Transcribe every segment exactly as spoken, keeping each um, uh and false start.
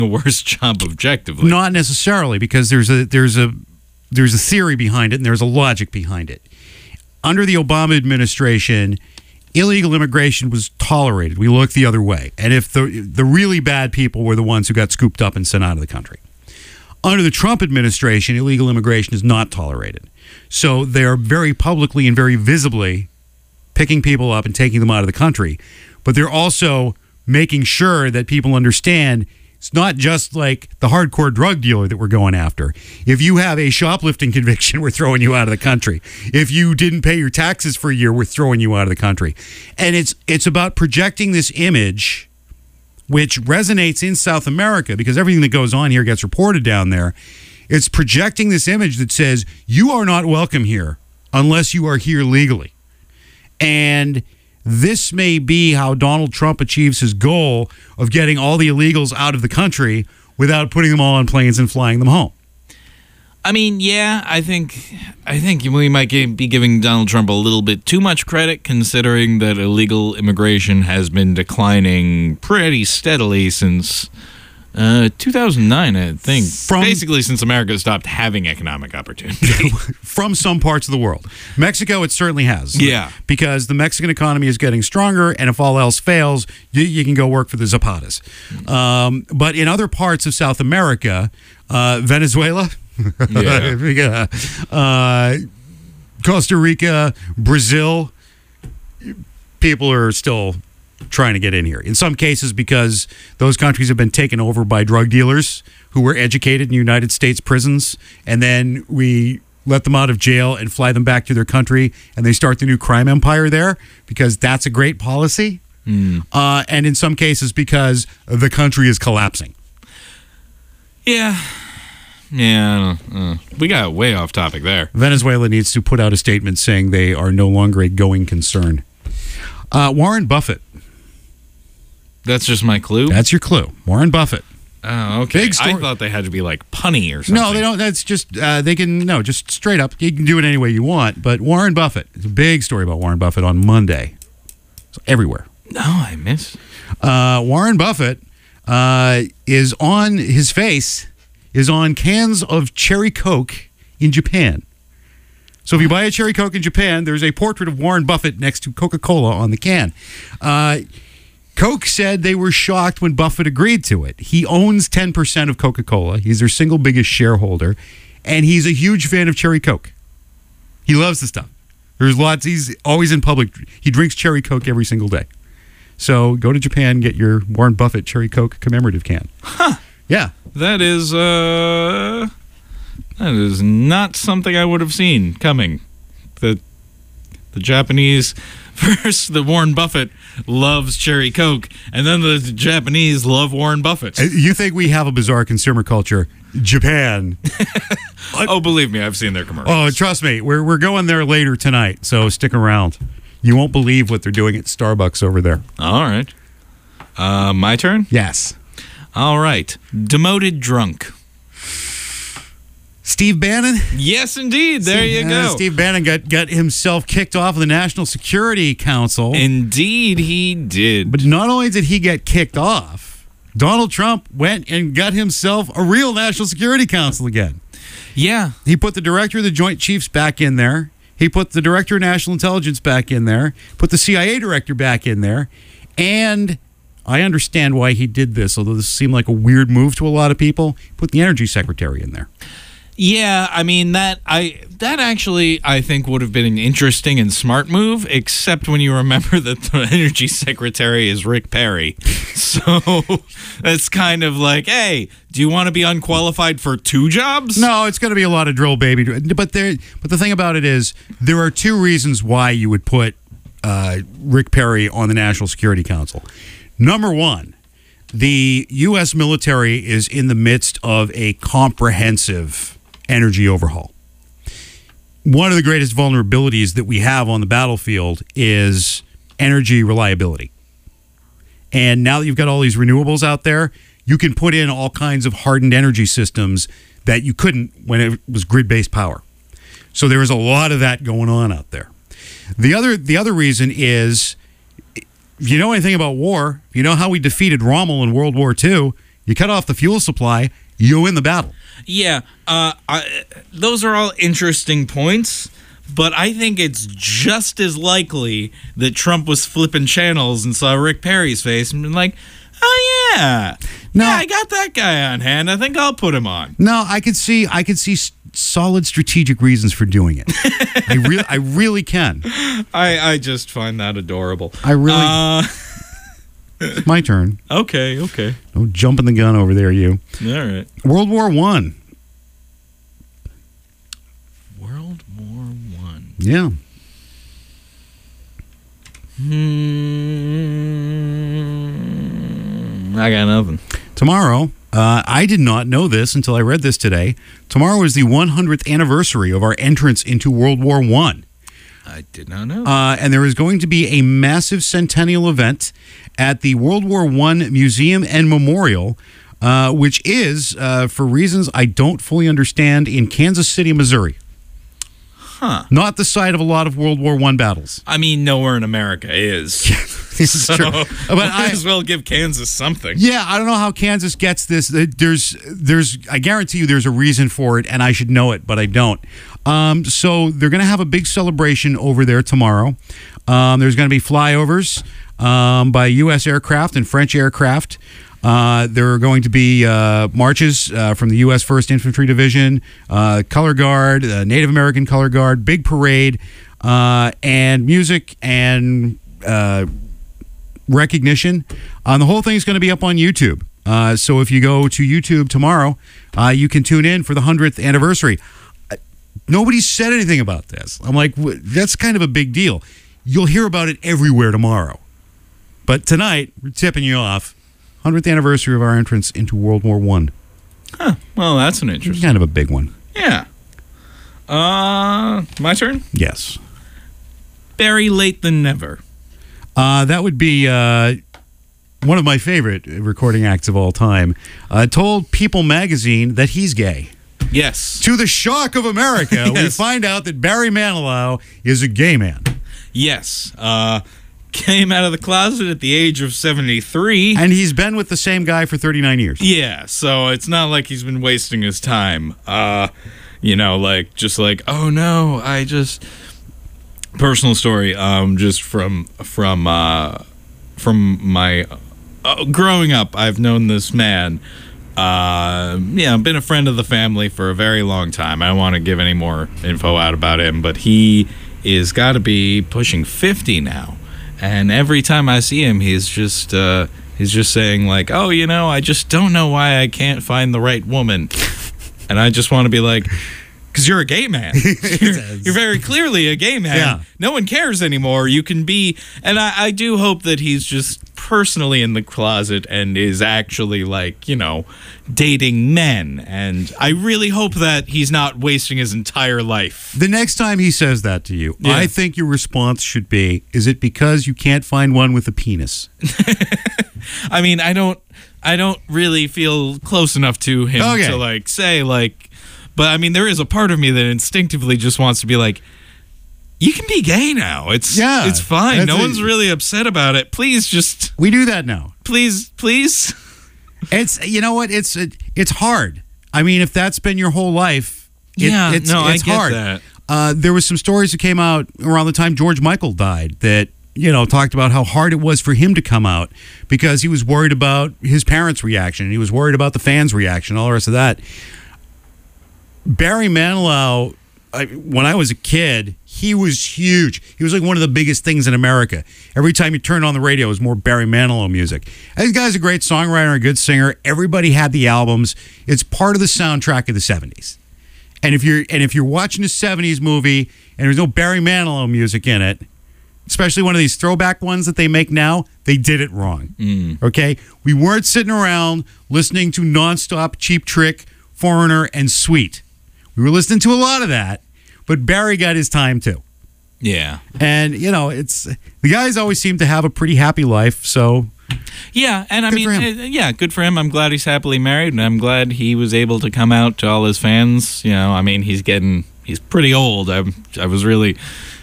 a worse job objectively. Not necessarily, because there's a there's a there's a theory behind it and there's a logic behind it. Under the Obama administration, illegal immigration was tolerated. We looked the other way. And if the the really bad people were the ones who got scooped up and sent out of the country. Under the Trump administration, illegal immigration is not tolerated. So they're very publicly and very visibly picking people up and taking them out of the country. But they're also making sure that people understand it's not just like the hardcore drug dealer that we're going after. If you have a shoplifting conviction, we're throwing you out of the country. If you didn't pay your taxes for a year, we're throwing you out of the country. And it's it's about projecting this image, which resonates in South America because everything that goes on here gets reported down there. It's projecting this image that says you are not welcome here unless you are here legally. And this may be how Donald Trump achieves his goal of getting all the illegals out of the country without putting them all on planes and flying them home. I mean, yeah, I think I think we might be giving Donald Trump a little bit too much credit, considering that illegal immigration has been declining pretty steadily since uh, two thousand nine, I think. From, Basically, since America stopped having economic opportunity. From some parts of the world. Mexico, it certainly has. Yeah. Because the Mexican economy is getting stronger, and if all else fails, you, you can go work for the Zapatas. Um, but in other parts of South America, uh, Venezuela... Yeah. uh, Costa Rica, Brazil, people are still trying to get in here. In some cases, because those countries have been taken over by drug dealers who were educated in United States prisons, and then we let them out of jail and fly them back to their country, and they start the new crime empire there because that's a great policy. Mm. Uh, and in some cases, because the country is collapsing. Yeah. Yeah, uh, we got way off topic there. Venezuela needs to put out a statement saying they are no longer a going concern. Uh, Warren Buffett. That's just my clue? That's your clue. Warren Buffett. Oh, okay. Big I thought they had to be like punny or something. No, they don't. That's just, uh, they can, no, just straight up. You can do it any way you want. But Warren Buffett. It's a big story about Warren Buffett on Monday. So everywhere. No, I missed. Uh, Warren Buffett uh, is on his face. is on cans of Cherry Coke in Japan. So if you buy a Cherry Coke in Japan, there's a portrait of Warren Buffett next to Coca-Cola on the can. Uh, Coke said they were shocked when Buffett agreed to it. He owns ten percent of Coca-Cola. He's their single biggest shareholder, and he's a huge fan of Cherry Coke. He loves the stuff. There's lots. He's always in public. He drinks Cherry Coke every single day. So go to Japan and get your Warren Buffett Cherry Coke commemorative can. Huh. Yeah. That is uh, that is not something I would have seen coming. The the Japanese first, the Warren Buffett loves Cherry Coke, and then the Japanese love Warren Buffett. You think we have a bizarre consumer culture? Japan. Oh, believe me, I've seen their commercials. Oh, trust me, we're we're going there later tonight, so stick around. You won't believe what they're doing at Starbucks over there. All right. Uh, my turn? Yes. All right. Demoted drunk. Steve Bannon? Yes, indeed. There Steve, you go. Uh, Steve Bannon got, got himself kicked off of the National Security Council. Indeed, he did. But not only did he get kicked off, Donald Trump went and got himself a real National Security Council again. Yeah. He put the director of the Joint Chiefs back in there. He put the director of National Intelligence back in there. Put the C I A director back in there. And I understand why he did this, although this seemed like a weird move to a lot of people. Put the energy secretary in there. Yeah, I mean, that I that actually, I think, would have been an interesting and smart move, except when you remember that the energy secretary is Rick Perry. So it's kind of like, hey, do you want to be unqualified for two jobs? No, it's going to be a lot of drill, baby. But there, but the thing about it is, there are two reasons why you would put uh, Rick Perry on the National Security Council. Number one, the U S military is in the midst of a comprehensive energy overhaul. One of the greatest vulnerabilities that we have on the battlefield is energy reliability. And now that you've got all these renewables out there, you can put in all kinds of hardened energy systems that you couldn't when it was grid-based power. So there is a lot of that going on out there. The other, the other reason is, if you know anything about war, you know how we defeated Rommel in World War Two, You cut off the fuel supply, you win the battle. Yeah, uh, I, those are all interesting points, but I think it's just as likely that Trump was flipping channels and saw Rick Perry's face and been like, oh yeah, No. yeah, I got that guy on hand. I think I'll put him on. No, I could see I could see s- solid strategic reasons for doing it. I really I really can. I, I just find that adorable. I really Uh, It's my turn. okay, okay. Don't jump in the gun over there, you. All right. World War One. World War One. Yeah. Hmm, I got nothing. Tomorrow, uh, I did not know this until I read this today. Tomorrow is the one hundredth anniversary of our entrance into World War One. I did not know. Uh, and there is going to be a massive centennial event at the World War One Museum and Memorial, uh, which is, uh, for reasons I don't fully understand, in Kansas City, Missouri. Huh. Not the site of a lot of World War One battles. I mean, nowhere in America is. This is So, true. But might I, as well give Kansas something. yeah, I don't know how Kansas gets this. There's, there's, I guarantee you, there's a reason for it, and I should know it, but I don't. Um, so they're going to have a big celebration over there tomorrow. Um, there's going to be flyovers um, by U S aircraft and French aircraft. Uh, there are going to be uh, marches uh, from the U S first Infantry Division, uh, Color Guard, uh, Native American Color Guard, big parade, uh, and music and uh, recognition. Uh, the whole thing is going to be up on YouTube. Uh, so if you go to YouTube tomorrow, uh, you can tune in for the one hundredth anniversary. Uh, Nobody's said anything about this. I'm like, w- that's kind of a big deal. You'll hear about it everywhere tomorrow. But tonight, we're tipping you off. one hundredth anniversary of our entrance into World War One. Huh. Well, that's an interesting. Kind of a big one. Yeah. Uh, my turn? Yes. Better late than never. Uh, that would be uh, one of my favorite recording acts of all time. Uh, told People magazine that he's gay. Yes. To the shock of America, we Yes. find out that Barry Manilow is a gay man. Yes. Uh, came out of the closet at the age of seventy-three. And he's been with the same guy for thirty-nine years. Yeah, so it's not like he's been wasting his time. Uh, you know, like, just like, oh no, I just... Personal story, um, just from, from, uh, from my... Uh, growing up, I've known this man. Uh, yeah, been a friend of the family for a very long time. I don't want to give any more info out about him, but he is got to be pushing fifty now. And every time I see him, he's just uh, he's just saying like, "Oh, you know, I just don't know why I can't find the right woman." And I just want to be like, "Because you're a gay man. You're, you're very clearly a gay man. Yeah. No one cares anymore. You can be." And I, I do hope that he's just personally in the closet and is actually like, you know, dating men. And I really hope that he's not wasting his entire life. The next time he says that to you, Yeah. I think your response should be, is it because you can't find one with a penis? I mean, I don't I don't really feel close enough to him Okay. to like say like, but I mean, there is a part of me that instinctively just wants to be like, you can be gay now. It's Yeah, it's fine. that's No a- one's really upset about it. Please just We do that now. please please. It's, you know what, it's it's hard. I mean, if that's been your whole life, it, Yeah, it's, no, I it's get hard. that. Uh, there was some stories that came out around the time George Michael died that, you know, talked about how hard it was for him to come out because he was worried about his parents' reaction. He was worried about the fans' reaction, all the rest of that. Barry Manilow, I, when I was a kid, he was huge. He was like one of the biggest things in America. Every time you turned on the radio, it was more Barry Manilow music. And this guy's a great songwriter, a good singer. Everybody had the albums. It's part of the soundtrack of the seventies. And if you're and if you're watching a seventies movie and there's no Barry Manilow music in it, especially one of these throwback ones that they make now, they did it wrong. Okay? We weren't sitting around listening to nonstop Cheap Trick, Foreigner, and Sweet. We were listening to a lot of that, but Barry got his time too. Yeah. And, you know, it's the guys always seem to have a pretty happy life, so Yeah, and I Good mean, for him. uh, yeah, good for him. I'm glad he's happily married, and I'm glad he was able to come out to all his fans. You know, I mean, he's getting, he's pretty old. I, I was really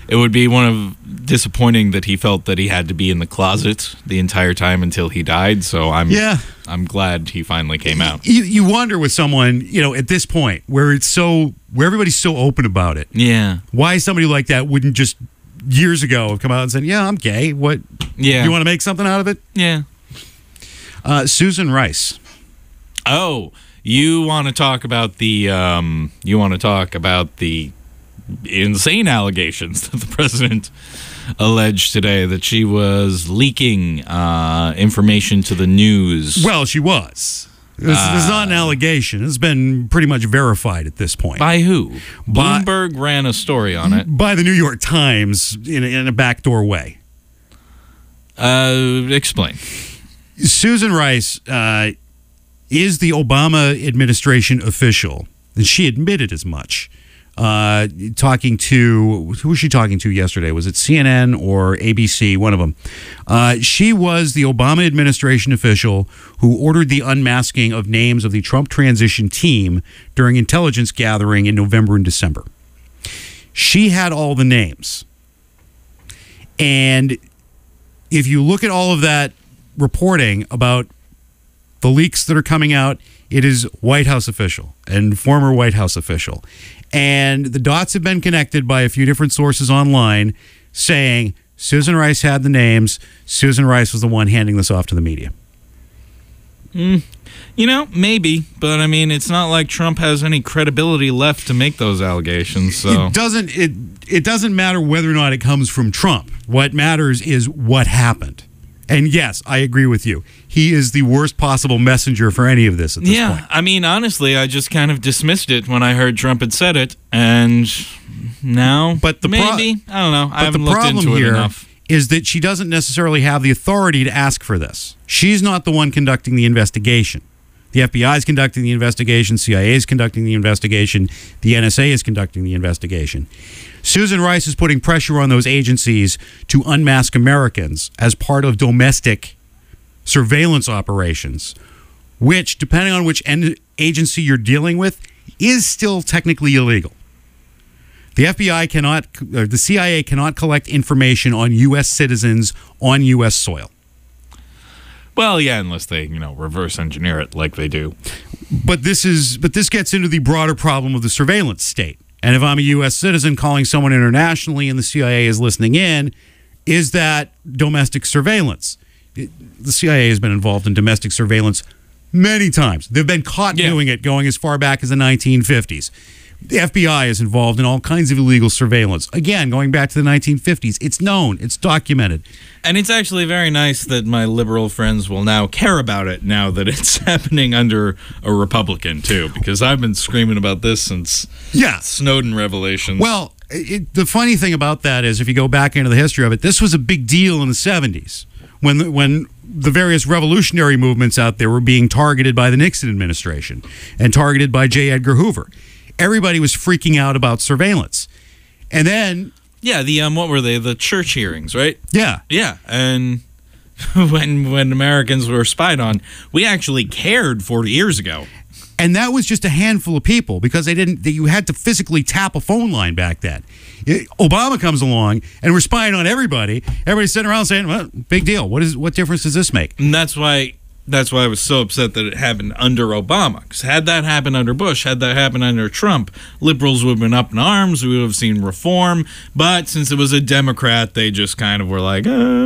it would be one of disappointing that he felt that he had to be in the closet the entire time until he died. So I'm Yeah. I'm glad he finally came out. You, you wonder with someone, you know, at this point where it's so, where everybody's so open about it, Yeah. why somebody like that wouldn't just years ago have come out and said, yeah, I'm gay. What? Yeah. You want to make something out of it? Yeah. Uh, Susan Rice. Oh, you want to talk about the um, you want to talk about the insane allegations that the president alleged today that she was leaking uh, information to the news. Well, she was. This, Uh, this is not an allegation. It's been pretty much verified at this point. By who? By- Bloomberg ran a story on it. By the New York Times in a, in a backdoor way. Uh, explain. Susan Rice uh, is the Obama administration official, and she admitted as much. Uh, talking to, who was she talking to yesterday? Was it C N N or A B C? One of them. Uh, she was the Obama administration official who ordered the unmasking of names of the Trump transition team during intelligence gathering in November and December. She had all the names. And if you look at all of that reporting about the leaks that are coming out, it is White House official and former White House official. And the dots have been connected by a few different sources online saying Susan Rice had the names. Susan Rice was the one handing this off to the media. Mm, you know, maybe, but I mean, it's not like Trump has any credibility left to make those allegations. So It doesn't it it doesn't matter whether or not it comes from Trump. What matters is what happened. And yes, I agree with you. He is the worst possible messenger for any of this at this yeah, point. I mean, honestly, I just kind of dismissed it when I heard Trump had said it, and now, But the pro- maybe I don't know. I But haven't the looked problem into it here enough. is that she doesn't necessarily have the authority to ask for this. She's not the one conducting the investigation. The F B I is conducting the investigation. C I A is conducting the investigation. The N S A is conducting the investigation. Susan Rice is putting pressure on those agencies to unmask Americans as part of domestic surveillance operations, which, depending on which en- agency you're dealing with, is still technically illegal. The F B I cannot, or the C I A cannot collect information on U S citizens on U S soil. Well, yeah, unless they, you know, reverse engineer it like they do. But this is, but this gets into the broader problem of the surveillance state. And if I'm a U S citizen calling someone internationally and the C I A is listening in, is that domestic surveillance? It, the C I A has been involved in domestic surveillance many times. They've been caught Yeah. doing it going as far back as the nineteen fifties. The F B I is involved in all kinds of illegal surveillance. Again, going back to the nineteen fifties. It's known. It's documented. And it's actually very nice that my liberal friends will now care about it now that it's happening under a Republican, too, because I've been screaming about this since Yeah. Snowden revelations. Well, it, the funny thing about that is if you go back into the history of it, this was a big deal in the seventies when the, when the various revolutionary movements out there were being targeted by the Nixon administration and targeted by J. Edgar Hoover. Everybody was freaking out about surveillance. And then, yeah, the um, what were they? The church hearings, right? yeah, Yeah, and when when Americans were spied on, we actually cared forty years ago. and that was just a handful of people because they didn't. That you had to physically tap a phone line back then. It, Obama comes along and we're spying on everybody. Everybody's sitting around saying, "Well, big deal. What is? What difference does this make?" And that's why that's why I was so upset that it happened under Obama. Because had that happened under Bush, had that happened under Trump, liberals would have been up in arms. We would have seen reform. But since it was a Democrat, they just kind of were like,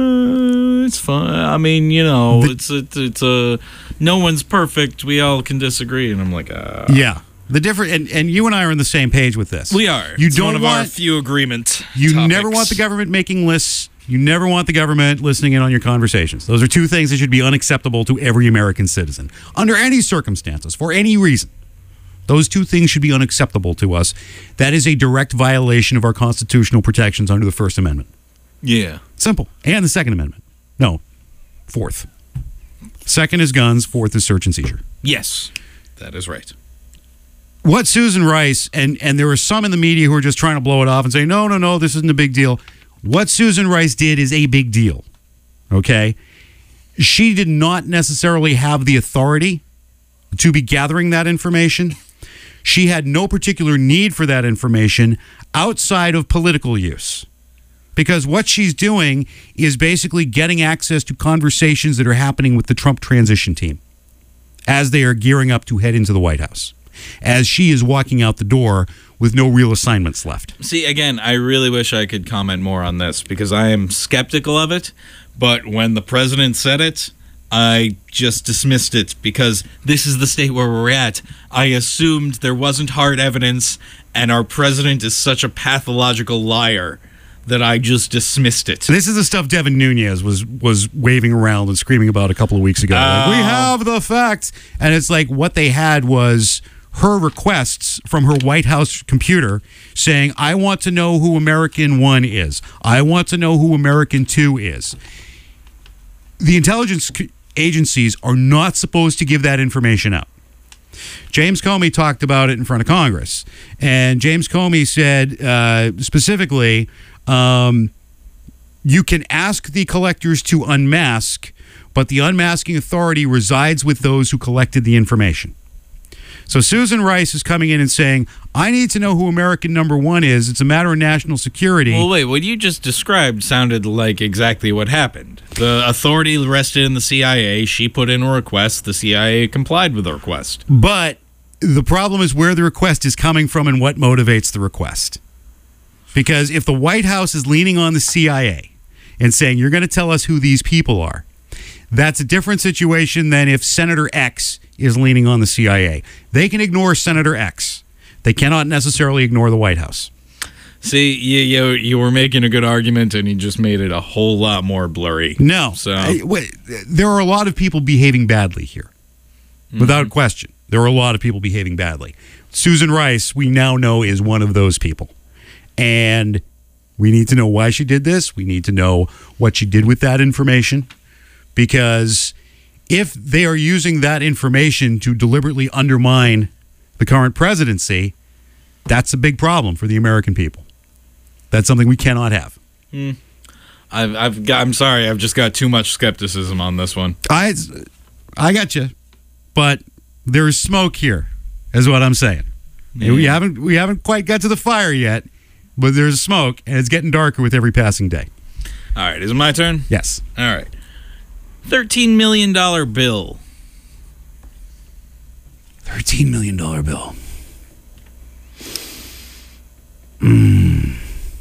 uh, it's fine. I mean, you know, it's it's it's a no one's perfect. We all can disagree. And I'm like, uh, Yeah. The different and, and you and I are on the same page with this. we are. You It's don't one of want our few agreement. you topics. never want the government making lists. You never want the government listening in on your conversations. Those are two things that should be unacceptable to every American citizen under any circumstances for any reason. Those two things should be unacceptable to us. That is a direct violation of our constitutional protections under the First Amendment. Yeah. Simple. And the Second Amendment. No. Fourth. Second is guns. Fourth is search and seizure. Yes, that is right. What Susan Rice, and, and there were some in the media who were just trying to blow it off and say, no, no, no, this isn't a big deal. What Susan Rice did is a big deal. Okay? She did not necessarily have the authority to be gathering that information. She had no particular need for that information outside of political use. because what she's doing is basically getting access to conversations that are happening with the Trump transition team as they are gearing up to head into the White House, as she is walking out the door with no real assignments left. See, again, I really wish I could comment more on this because I am skeptical of it, but when the president said it, I just dismissed it because this is the state where we're at. I assumed there wasn't hard evidence, and our president is such a pathological liar that I just dismissed it. This is the stuff Devin Nunes was was waving around and screaming about a couple of weeks ago. Like, we have the facts. And it's like what they had was her requests from her White House computer saying, I want to know who American one is. I want to know who American two is. The intelligence agencies are not supposed to give that information out. James Comey talked about it in front of Congress, and James Comey said uh, specifically, um, you can ask the collectors to unmask, but the unmasking authority resides with those who collected the information. So Susan Rice is coming in and saying, I need to know who American number one is. It's a matter of national security. Well, wait, what you just described sounded like exactly what happened. The authority rested in the C I A. She put in a request. The C I A complied with the request. But the problem is where the request is coming from and what motivates the request. Because if the White House is leaning on the C I A and saying, you're going to tell us who these people are, that's a different situation than if Senator X is leaning on the C I A. They can ignore Senator X. They cannot necessarily ignore the White House. See, you, you, you were making a good argument, and you just made it a whole lot more blurry. No. So I, wait, there are a lot of people behaving badly here, without Mm-hmm. question. There are a lot of people behaving badly. Susan Rice, we now know, is one of those people. And we need to know why she did this. We need to know what she did with that information. Because if they are using that information to deliberately undermine the current presidency, that's a big problem for the American people. That's something we cannot have. Mm. I've, I've got, I'm sorry, I've just got too much skepticism on this one. I, I got you, but there is smoke here, is what I'm saying. Yeah. We haven't we haven't quite got to the fire yet, but there's smoke, and it's getting darker with every passing day. All right, is it my turn? Yes. All right. thirteen million dollars bill. thirteen million dollars bill. Mm.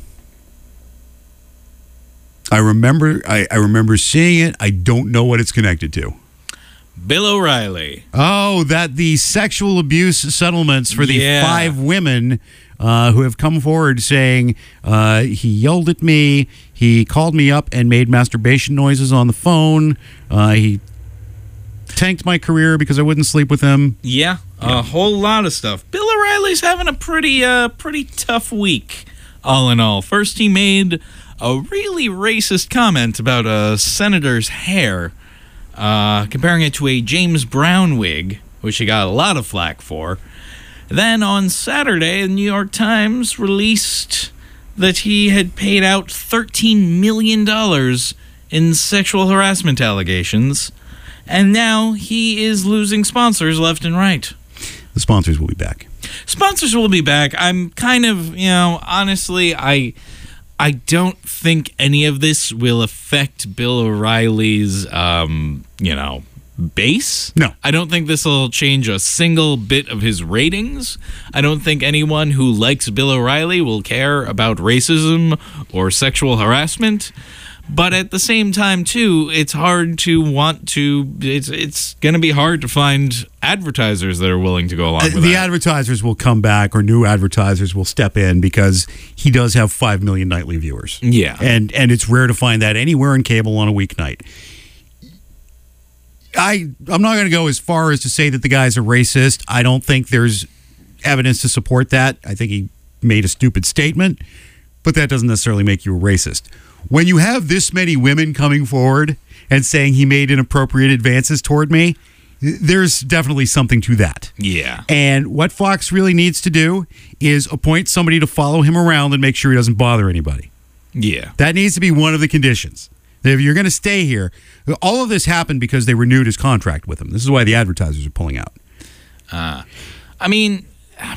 I remember I, I remember seeing it. I don't know what it's connected to. Bill O'Reilly. Oh, that the sexual abuse settlements for the Yeah. five women uh, who have come forward saying uh, he yelled at me, he called me up and made masturbation noises on the phone, uh, he tanked my career because I wouldn't sleep with him. Yeah, a whole lot of stuff. Bill O'Reilly's having a pretty, uh, pretty tough week, all in all. First, he made a really racist comment about a senator's hair, uh, comparing it to a James Brown wig, which he got a lot of flack for. Then on Saturday, the New York Times released that he had paid out thirteen million dollars in sexual harassment allegations, and now he is losing sponsors left and right. The sponsors will be back. Sponsors will be back. I'm kind of, you know, honestly, I I don't think any of this will affect Bill O'Reilly's, um, you know, base. No. I don't think this will change a single bit of his ratings. I don't think anyone who likes Bill O'Reilly will care about racism or sexual harassment. But at the same time, too, it's hard to want to. It's it's going to be hard to find advertisers that are willing to go along with The that. advertisers will come back, or new advertisers will step in, because he does have five million nightly viewers. Yeah. And and it's rare to find that anywhere in cable on a weeknight. I, I'm not going to go as far as to say that the guy's a racist. I don't think there's evidence to support that. I think he made a stupid statement, but that doesn't necessarily make you a racist. When you have this many women coming forward and saying he made inappropriate advances toward me, there's definitely something to that. Yeah. And what Fox really needs to do is appoint somebody to follow him around and make sure he doesn't bother anybody. Yeah. That needs to be one of the conditions. If you're going to stay here, all of this happened because they renewed his contract with him. This is why the advertisers are pulling out. Uh, I mean,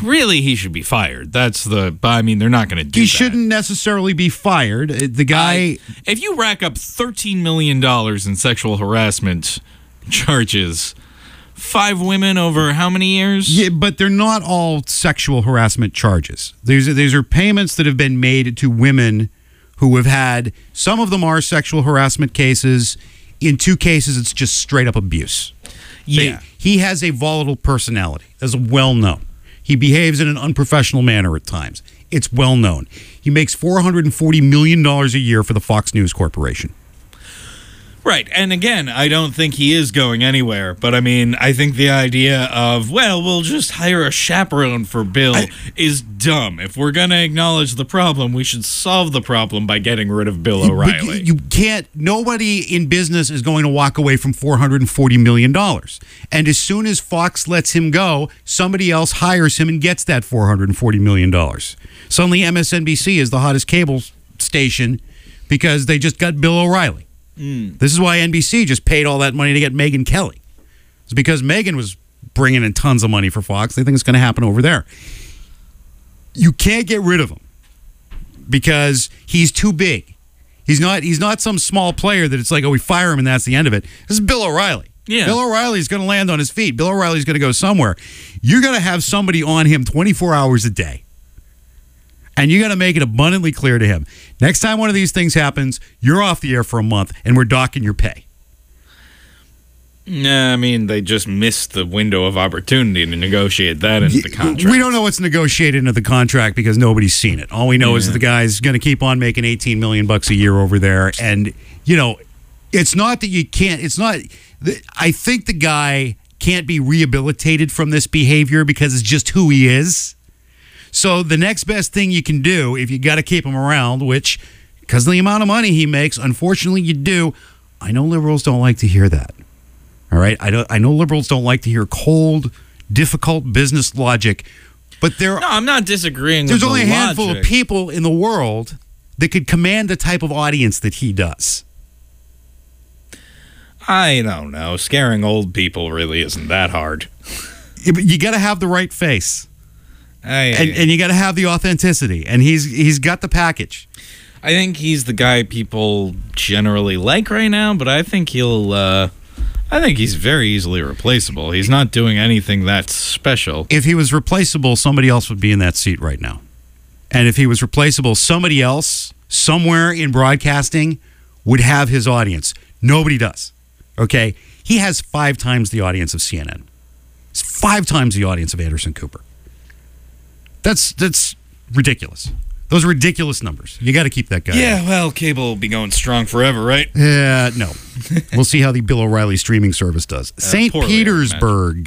really, he should be fired. That's the. But I mean, they're not going to do He that. shouldn't necessarily be fired. Uh, The guy. I- if you rack up thirteen million dollars in sexual harassment charges, five women over how many years? Yeah, but they're not all sexual harassment charges. These are, these are payments that have been made to women who have had, some of them are sexual harassment cases. In two cases, it's just straight up abuse. Yeah. They- he has a volatile personality. That's well known. He behaves in an unprofessional manner at times. It's well known. He makes four hundred forty million dollars a year for the Fox News Corporation. Right. And again, I don't think he is going anywhere. But I mean, I think the idea of, well, we'll just hire a chaperone for Bill I- is dumb. If we're going to acknowledge the problem, we should solve the problem by getting rid of Bill But O'Reilly. You can't, nobody in business is going to walk away from four hundred forty million dollars. And as soon as Fox lets him go, somebody else hires him and gets that four hundred forty million dollars. Suddenly M S N B C is the hottest cable station because they just got Bill O'Reilly. Mm. This is why N B C just paid all that money to get Megyn Kelly. It's because Megyn was bringing in tons of money for Fox. They think it's going to happen over there. You can't get rid of him because he's too big. He's not he's not some small player that it's like, oh, we fire him and that's the end of it. This is Bill O'Reilly. Yeah. Bill O'Reilly's going to land on his feet. Bill O'Reilly's going to go somewhere. You're going to have somebody on him twenty-four hours a day. And you got to make it abundantly clear to him. Next time one of these things happens, you're off the air for a month and we're docking your pay. Nah, I mean, they just missed the window of opportunity to negotiate that into the contract. We don't know what's negotiated into the contract because nobody's seen it. All we know is that the guy's going to keep on making eighteen million bucks a year over there. And, you know, it's not that you can't, it's not, I think the guy can't be rehabilitated from this behavior because it's just who he is. So the next best thing you can do, if you got to keep him around, which, because of the amount of money he makes, unfortunately you do. I know liberals don't like to hear that. All right? I, don't, I know liberals don't like to hear cold, difficult business logic, but there No, I'm not disagreeing there's with only the a handful logic. of people in the world that could command the type of audience that he does. I don't know. Scaring old people really isn't that hard. You, you got to have the right face. I, And, and you got to have the authenticity, and he's he's got the package. I think he's the guy people generally like right now, but I think he'll. Uh, I think he's very easily replaceable. He's not doing anything that special. If he was replaceable, somebody else would be in that seat right now. And if he was replaceable, somebody else somewhere in broadcasting would have his audience. Nobody does. Okay? He has five times the audience of C N N. It's five times the audience of Anderson Cooper. That's that's ridiculous. Those are ridiculous numbers. You got to keep that guy. Yeah, well, cable will be going strong forever, right? Uh, no. We'll see how the Bill O'Reilly streaming service does. Saint poorly, I Petersburg.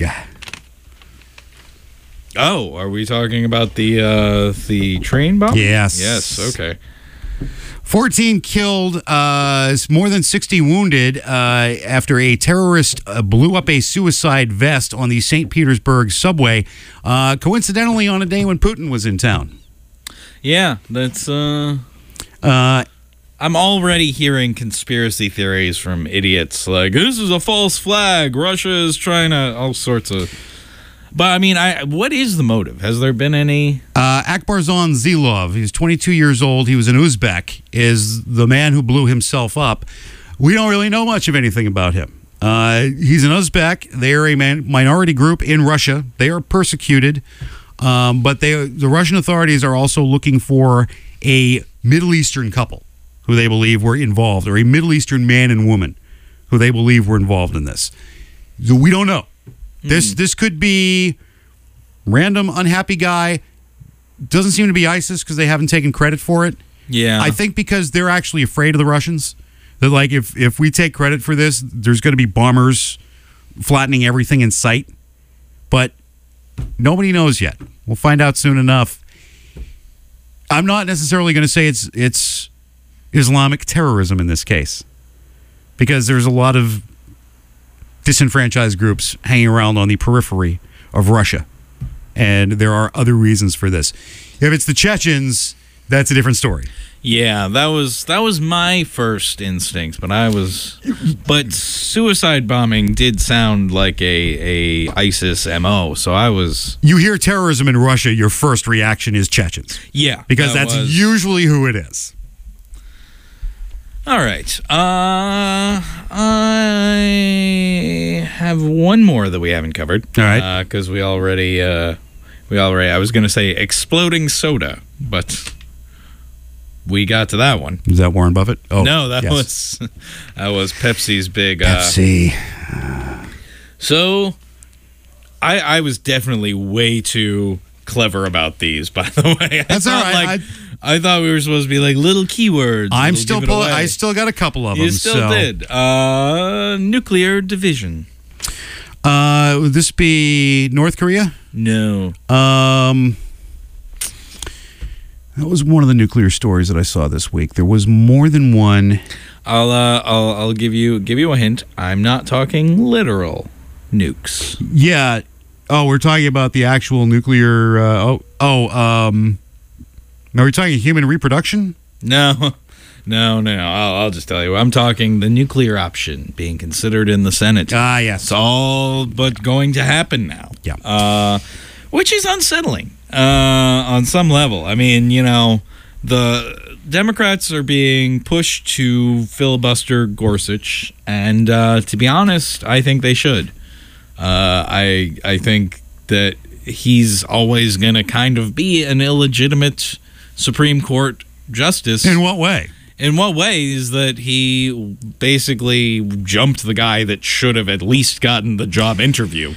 Oh, are we talking about the uh, the train bomb? Yes. Yes. Okay. fourteen killed, uh, more than sixty wounded uh, after a terrorist uh, blew up a suicide vest on the Saint Petersburg subway, uh, coincidentally on a day when Putin was in town. Yeah, that's. Uh, Uh, I'm already hearing conspiracy theories from idiots like this is a false flag. Russia is trying to all sorts of. But I mean, I what is the motive? Has there been any? uh, Akbarzon Zilov, he's twenty-two years old. He was an Uzbek, is the man who blew himself up. We don't really know much of anything about him. Uh, he's an Uzbek. They are a man, minority group in Russia. They are persecuted, um, but they the Russian authorities are also looking for a Middle Eastern couple who they believe were involved, or a Middle Eastern man and woman who they believe were involved in this. So we don't know. This this could be random unhappy guy. Doesn't seem to be ISIS because they haven't taken credit for it. Yeah, I think because they're actually afraid of the Russians. That like if if we take credit for this, there's going to be bombers flattening everything in sight. But nobody knows yet. We'll find out soon enough. I'm not necessarily going to say it's it's Islamic terrorism in this case, because there's a lot of disenfranchised groups hanging around on the periphery of Russia, and there are other reasons for this. If it's the Chechens, that's a different story. Yeah, that was that was my first instinct, but I was, but suicide bombing did sound like a a ISIS M O, so I was. You hear terrorism in Russia, your first reaction is Chechens. Yeah, because that that's was- usually who it is. All right. Uh, I have one more that we haven't covered. All right. Because we already, uh, we already. I was going to say exploding soda, but we got to that one. Is that Warren Buffett? Oh no, that yes. was that was Pepsi's big. Pepsi. Uh, so, I I was definitely way too clever about these. By the way, I That's all thought, right. Like, I thought we were supposed to be like little keywords. I'm It'll still give it pulling. away. I still got a couple of You them. still so. did. Uh, nuclear division. Uh, would this be North Korea? No. Um, that was one of the nuclear stories that I saw this week. There was more than one. I'll uh, I'll I'll give you give you a hint. I'm not talking literal nukes. Yeah. Oh, we're talking about the actual nuclear. Uh, oh, oh. Um, are we talking human reproduction? No, no, no. I'll, I'll just tell you. I'm talking the nuclear option being considered in the Senate. Ah, yes. It's all but going to happen now. Yeah. Uh, which is unsettling uh, on some level. I mean, you know, the Democrats are being pushed to filibuster Gorsuch, and uh, to be honest, I think they should. Uh, I I think that he's always going to kind of be an illegitimate Supreme Court justice. In what way? In what way is that he basically jumped the guy that should have at least gotten the job interview?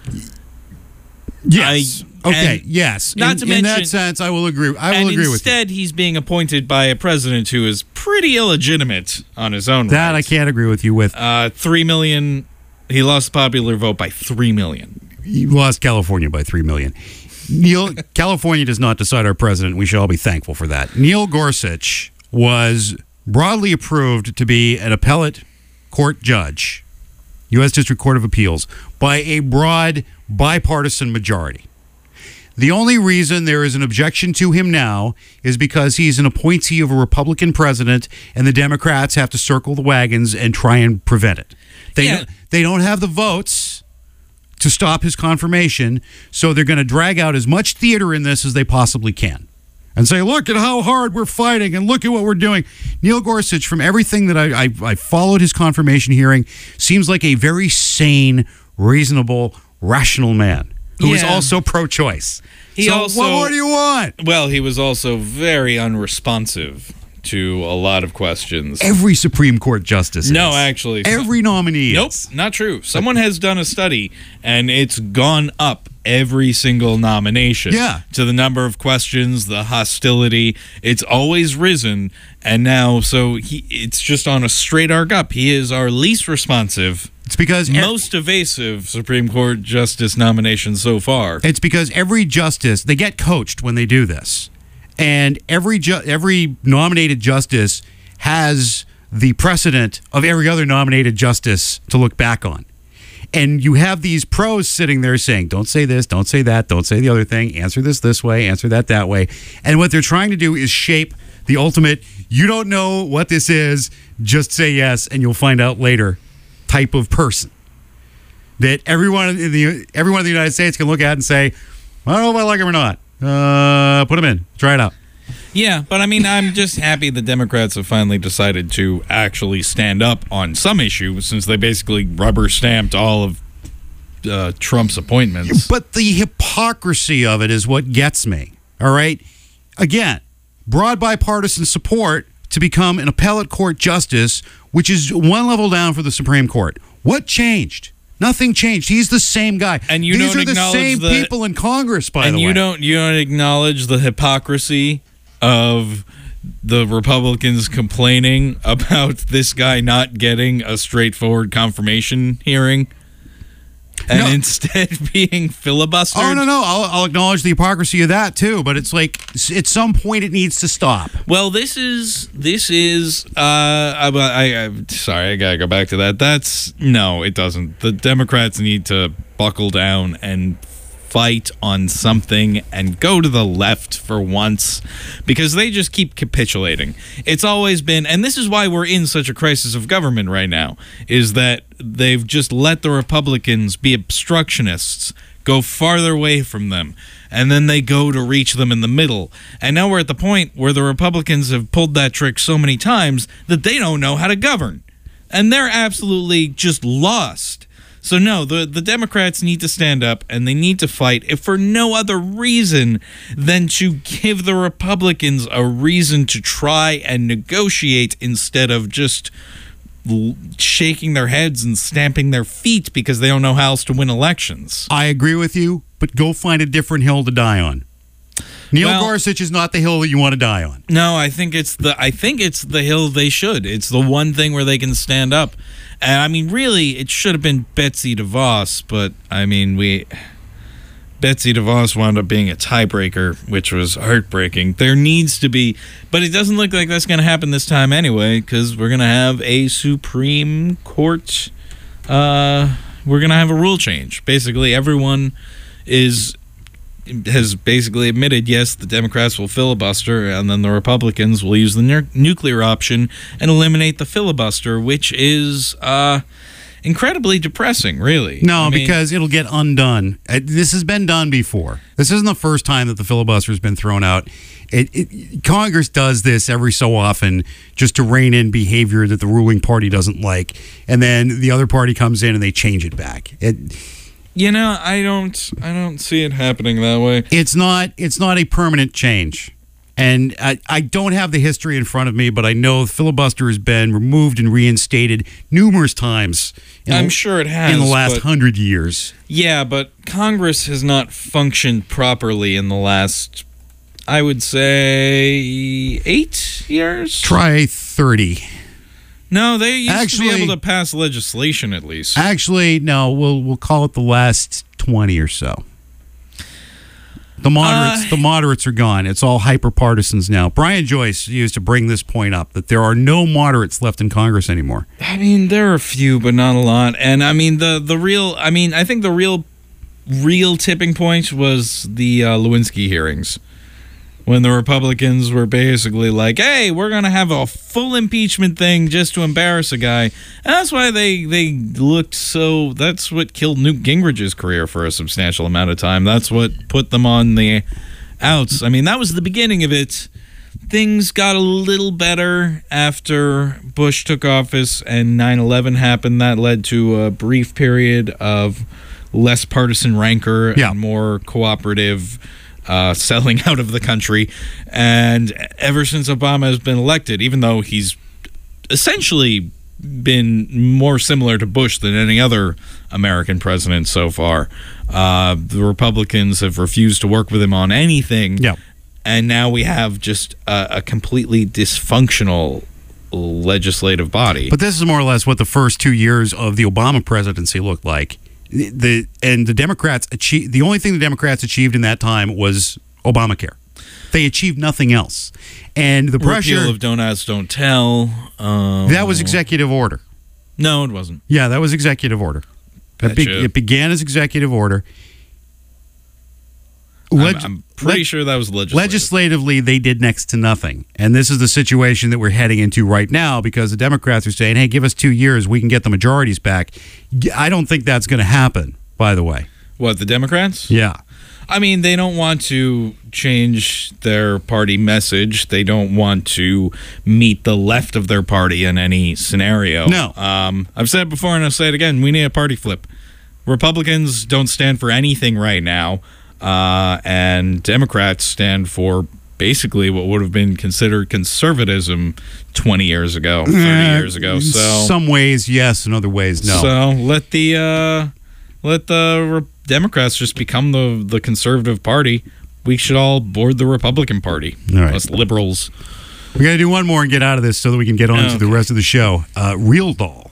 Yes. I- okay. and Yes. not in, to in mention- that sense, I will agree. I will and agree with you. instead, he's being appointed by a president who is pretty illegitimate on his own. That rights. I can't agree with you with. Uh, three million. He lost the popular vote by three million. You lost California by three million. Neil, California does not decide our president. We should all be thankful for that. Neil Gorsuch was broadly approved to be an appellate court judge, U S District Court of Appeals, by a broad bipartisan majority. The only reason there is an objection to him now is because he's an appointee of a Republican president, and the Democrats have to circle the wagons and try and prevent it. They Yeah. don't, they don't have the votes to stop his confirmation, so they're going to drag out as much theater in this as they possibly can. And say, look at how hard we're fighting, and look at what we're doing. Neil Gorsuch, from everything that I, I, I followed his confirmation hearing, seems like a very sane, reasonable, rational man who is Yeah. also pro-choice. He so also- what more do you want? Well, he was also very unresponsive to a lot of questions. Every Supreme Court justice No, is. actually. Every nominee Nope, is. not true. Someone has done a study, and it's gone up every single nomination. Yeah. To the number of questions, the hostility. It's always risen, and now, so he, it's just on a straight arc up. He is our least responsive, It's because e- most evasive Supreme Court justice nomination so far. It's because every justice, they get coached when they do this. And every ju- every nominated justice has the precedent of every other nominated justice to look back on. And you have these pros sitting there saying, don't say this, don't say that, don't say the other thing, answer this this way, answer that that way. And what they're trying to do is shape the ultimate, you don't know what this is, just say yes and you'll find out later type of person. That everyone in the everyone in the United States can look at and say, I don't know if I like him or not. Uh, put him in. Try it out. Yeah, but I mean, I'm just happy the Democrats have finally decided to actually stand up on some issue, since they basically rubber stamped all of uh, Trump's appointments. But the hypocrisy of it is what gets me. All right? Again, broad bipartisan support to become an appellate court justice, which is one level down for the Supreme Court. What changed? Nothing changed. He's the same guy. And you These don't are the acknowledge same the- people in Congress, by and the you way. don't you don't acknowledge the hypocrisy of the Republicans complaining about this guy not getting a straightforward confirmation hearing, and No. instead being filibustered. Oh, no, no. I'll, I'll acknowledge the hypocrisy of that, too. But it's like, s- at some point, it needs to stop. Well, this is this is. Uh, I, I, I sorry, I gotta go back to that. That's no, it doesn't. The Democrats need to buckle down and fight on something and go to the left for once, because they just keep capitulating. It's always been, and this is why we're in such a crisis of government right now, is that they've just let the Republicans be obstructionists, go farther away from them, and then they go to reach them in the middle. And now we're at the point where the Republicans have pulled that trick so many times that they don't know how to govern. And they're absolutely just lost. So no, the, the Democrats need to stand up, and they need to fight, if for no other reason than to give the Republicans a reason to try and negotiate instead of just l- shaking their heads and stamping their feet because they don't know how else to win elections. I agree with you, but go find a different hill to die on. Neil Well- Gorsuch is not the hill that you want to die on. No, I think it's the I think it's the hill they should. It's the one thing where they can stand up. And I mean, really, it should have been Betsy DeVos, but I mean, we Betsy DeVos wound up being a tiebreaker, which was heartbreaking. There needs to be, but it doesn't look like that's going to happen this time anyway, because we're going to have a Supreme Court. Uh, we're going to have a rule change. Basically, everyone is has basically admitted, yes, the Democrats will filibuster, and then the Republicans will use the nu- nuclear option and eliminate the filibuster, which is uh, incredibly depressing, really. No, I mean, because it'll get undone. Uh, This has been done before. This isn't the first time that the filibuster has been thrown out. It, it, Congress does this every so often just to rein in behavior that the ruling party doesn't like, and then the other party comes in and they change it back. It, you know, I don't, I don't see it happening that way. It's not. It's not a permanent change, and I, I don't have the history in front of me, but I know the filibuster has been removed and reinstated numerous times. In I'm the, sure it has in the last but- hundred years. Yeah, but Congress has not functioned properly in the last, I would say, eight years? Try thirty. No, they used Actually- to be able to pass legislation at least. Actually, no. We'll we'll call it the last twenty or so. The moderates, Uh, the moderates are gone. It's all hyper partisans now. Brian Joyce used to bring this point up that there are no moderates left in Congress anymore. I mean, there are a few, but not a lot. And I mean, the the real, I mean, I think the real, real tipping point was the uh, Lewinsky hearings, when the Republicans were basically like, hey, we're going to have a full impeachment thing just to embarrass a guy. And that's why they, they looked so, that's what killed Newt Gingrich's career for a substantial amount of time. That's what put them on the outs. I mean, that was the beginning of it. Things got a little better after Bush took office and nine eleven happened. That led to a brief period of less partisan rancor Yeah. and more cooperative uh, selling out of the country. And ever since Obama has been elected, even though he's essentially been more similar to Bush than any other American president so far, uh, the Republicans have refused to work with him on anything. Yeah. And now we have just a, a completely dysfunctional legislative body. But this is more or less what the first two years of the Obama presidency looked like. The, the and the Democrats achieved the only thing the Democrats achieved in that time was Obamacare. They achieved nothing else, and the pressure Repeal of Don't Ask, Don't Tell. Uh, that was executive order. No, it wasn't. Yeah, that was executive order. It, be, Betcha. it began as executive order. I'm, Leg- I'm pretty leg- sure that was legislative. Legislatively, they did next to nothing. And this is the situation that we're heading into right now because the Democrats are saying, hey, give us two years. We can get the majorities back. I don't think that's going to happen, by the way. What, the Democrats? Yeah. I mean, they don't want to change their party message. They don't want to meet the left of their party in any scenario. No. Um, I've said it before and I'll say it again. We need a party flip. Republicans don't stand for anything right now. Uh, and Democrats stand for basically what would have been considered conservatism twenty years ago, thirty Uh, years ago. in So, some ways, yes. In other ways, no. so let the uh, let the Re- Democrats just become the the conservative party. We should all board the Republican Party. All right. Us liberals. We got to do one more and get out of this so that we can get on to the Okay. rest of the show. Uh, Real Doll.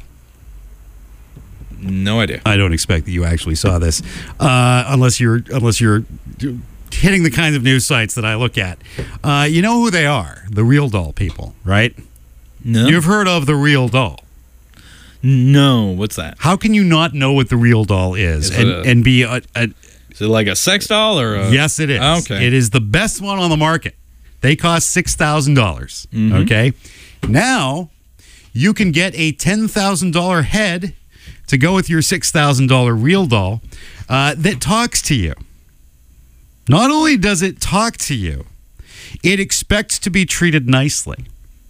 No idea. I don't expect that you actually saw this, uh, unless you're unless you're hitting the kinds of news sites that I look at. Uh, you know who they are, the Real Doll people, right? No. You've heard of the Real Doll. no. What's that? How can you not know what the Real Doll is Is and, it a- and be a, a Is it like a sex doll or a... Yes, it is. Okay. It is the best one on the market. They cost six thousand dollars. Mm-hmm. Okay. Now, you can get a ten thousand dollars head to go with your six thousand dollars real doll uh, that talks to you. Not only does it talk to you, it expects to be treated nicely.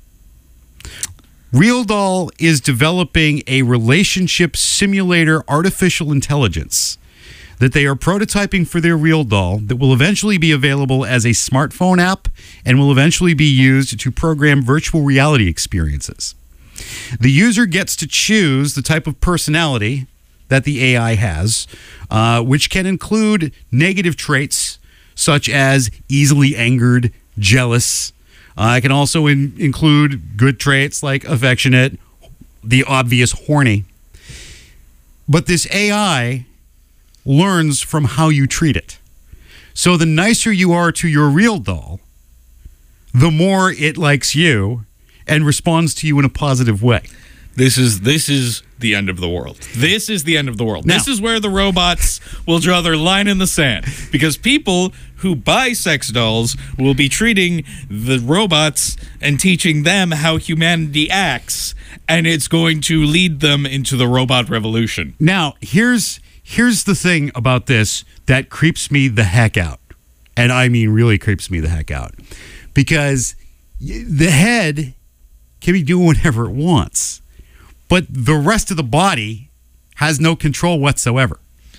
Real Doll is developing a relationship simulator artificial intelligence that they are prototyping for their Real Doll that will eventually be available as a smartphone app and will eventually be used to program virtual reality experiences. The user gets to choose the type of personality that the A I has, uh, which can include negative traits such as easily angered, jealous. Uh, it can also in- include good traits like affectionate, the obvious horny. But this A I learns from how you treat it. So the nicer you are to your real doll, the more it likes you and responds to you in a positive way. This is this is the end of the world. This is the end of the world. Now, this is where the robots will draw their line in the sand. Because people who buy sex dolls will be treating the robots and teaching them how humanity acts, and it's going to lead them into the robot revolution. Now, here's here's the thing about this that creeps me the heck out. And I mean really creeps me the heck out. Because the head can be doing whatever it wants. But the rest of the body has no control whatsoever.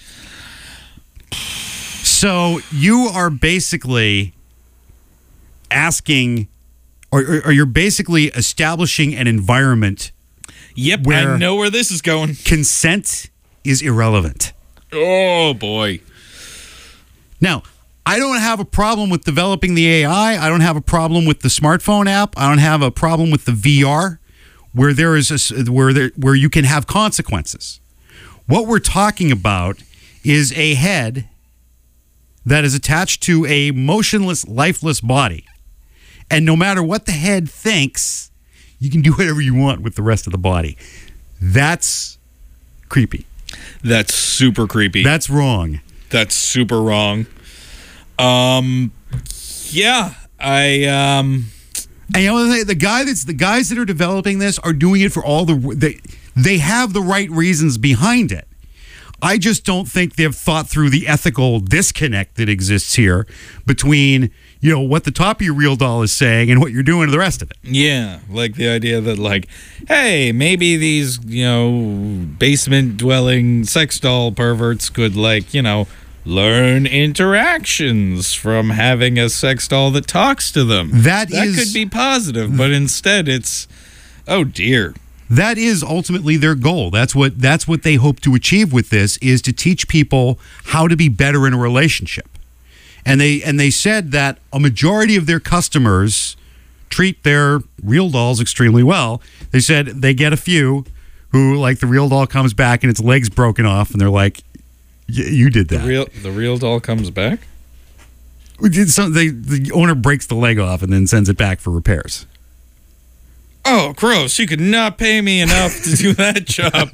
So you are basically asking, or, or you're basically establishing an environment. Yep, where I know where this is going. Consent is irrelevant. Oh, boy. Now, I don't have a problem with developing the A I. I don't have a problem with the smartphone app. I don't have a problem with the V R. Where there is a, where there where you can have consequences. What we're talking about is a head that is attached to a motionless, lifeless body, and no matter what the head thinks, you can do whatever you want with the rest of the body. That's creepy. That's super creepy. That's wrong. That's super wrong. Um, yeah, I um. And you know the, the guy that's the guys that are developing this are doing it for all the they they have the right reasons behind it. I just don't think they've thought through the ethical disconnect that exists here between, you know, what the top of your real doll is saying and what you're doing to the rest of it. Yeah, like the idea that, like, hey, maybe these, you know, basement dwelling sex doll perverts could, like, you know, learn interactions from having a sex doll that talks to them. That, that is, could be positive, but instead it's, oh dear. That is ultimately their goal. That's what that's what they hope to achieve with this, is to teach people how to be better in a relationship. And they and they said that a majority of their customers treat their real dolls extremely well. They said they get a few who, like, the real doll comes back and its leg's broken off, and they're like, you did that. The real, the real doll comes back? We did some, they, the owner breaks the leg off and then sends it back for repairs. Oh, gross. You could not pay me enough to do that job.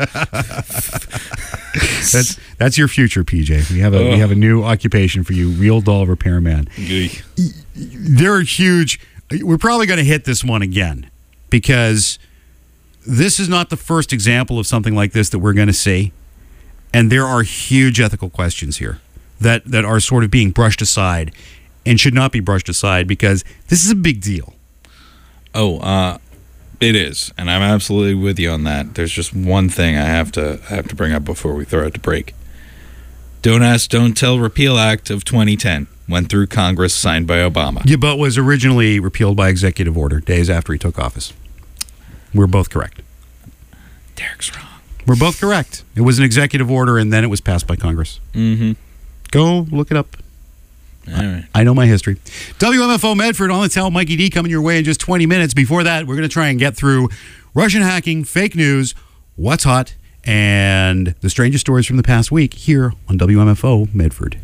That's that's your future, P J. We have a oh. we have a new occupation for you, real doll repairman. Gee. They're huge. We're probably going to hit this one again because this is not the first example of something like this that we're going to see. And there are huge ethical questions here that, that are sort of being brushed aside and should not be brushed aside because this is a big deal. Oh, uh, it is. And I'm absolutely with you on that. There's just one thing I have to I have to bring up before we throw it to break. Don't Ask, Don't Tell Repeal Act of twenty ten went through Congress, signed by Obama. Yeah, but was originally repealed by executive order days after he took office. We're both correct. Derek's wrong. We're both correct. It was an executive order, and then it was passed by Congress. Mm-hmm. Go look it up. All right. I, I know my history. W M F O Medford on the tell. Mikey D coming your way in just twenty minutes. Before that, we're going to try and get through Russian hacking, fake news, what's hot, and the strangest stories from the past week here on W M F O Medford.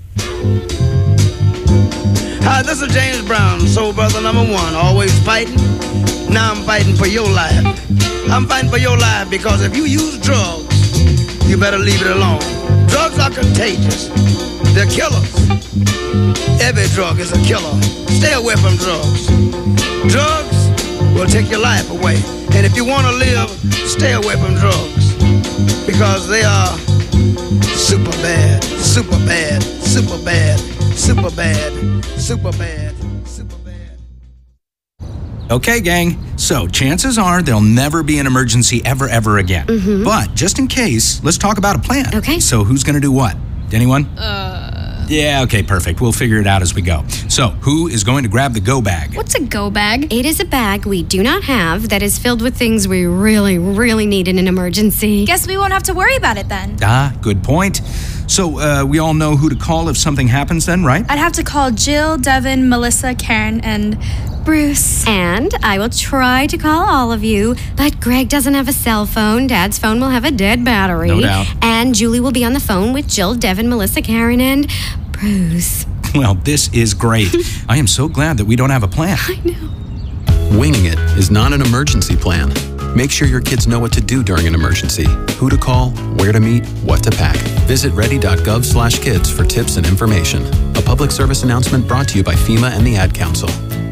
Hi, this is James Brown, soul brother number one, always fighting. Now I'm fighting for your life. I'm fighting for your life because if you use drugs, you better leave it alone. Drugs are contagious. They're killers. Every drug is a killer. Stay away from drugs. Drugs will take your life away. And if you want to live, stay away from drugs. Because they are super bad, super bad, super bad, super bad, super bad, super bad. Okay, gang. So chances are there'll never be an emergency ever, ever again. Mm-hmm. But just in case, let's talk about a plan. Okay. So who's going to do what? Anyone? Uh... Yeah, okay, perfect. We'll figure it out as we go. So, who is going to grab the go bag? What's a go bag? It is a bag we do not have that is filled with things we really, really need in an emergency. Guess we won't have to worry about it then. Ah, good point. So, uh, we all know who to call if something happens then, right? I'd have to call Jill, Devin, Melissa, Karen, and Bruce. And I will try to call all of you, but Greg doesn't have a cell phone. Dad's phone will have a dead battery. No doubt. And Julie will be on the phone with Jill, Devin, Melissa, Karen, and Bruce. Well, this is great. I am so glad that we don't have a plan. I know. Winging it is not an emergency plan. Make sure your kids know what to do during an emergency, who to call, where to meet, what to pack. Visit ready.gov slash kids for tips and information. A public service announcement brought to you by FEMA and the Ad Council.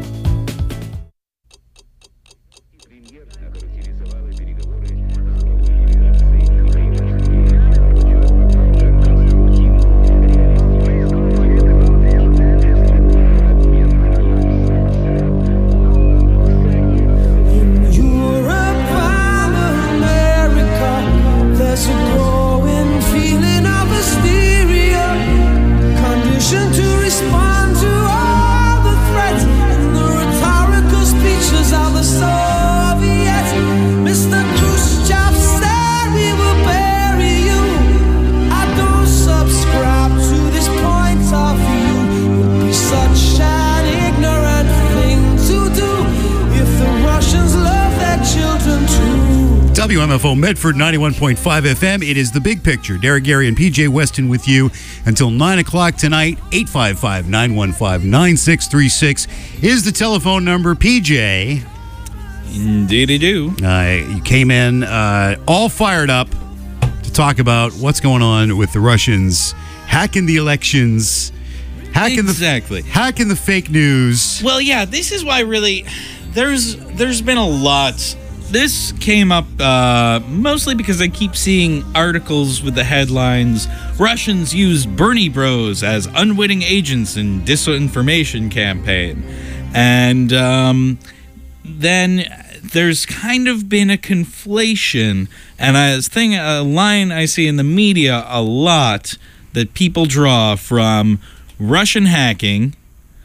W M F O Medford ninety-one point five F M. It is The Big Picture. Derek, Gary, and P J Weston with you until nine o'clock tonight. eight five five, nine one five, nine six three six is the telephone number. P J. Indeedy do. Uh, you came in uh, all fired up to talk about what's going on with the Russians hacking the elections, hacking Exactly. the hacking the fake news. Well, yeah, this is why really there's there's been a lot. This came up uh, mostly because I keep seeing articles with the headlines, Russians use Bernie bros as unwitting agents in disinformation campaign. And um, then there's kind of been a conflation, and a thing, a line I see in the media a lot that people draw from Russian hacking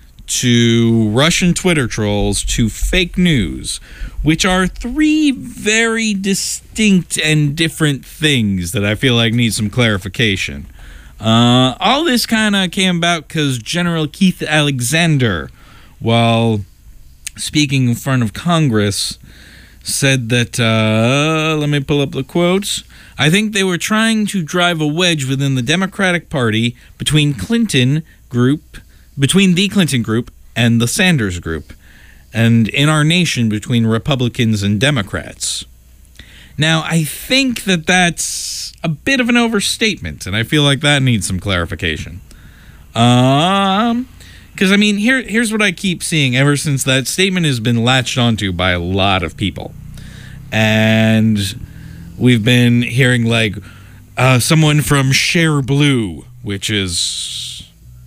to Russian Twitter trolls to fake news, which are three very distinct and different things that I feel like need some clarification. Uh, all this kind of came about because General Keith Alexander, while speaking in front of Congress, said that, uh, let me pull up the quotes, I think they were trying to drive a wedge within the Democratic Party between Clinton group, between the Clinton group and the Sanders group, and in our nation between Republicans and Democrats. Now, I think that that's a bit of an overstatement, and I feel like that needs some clarification. Um, because, I mean, here, here's what I keep seeing ever since that statement has been latched onto by a lot of people. And we've been hearing, like, uh, someone from Share Blue, which is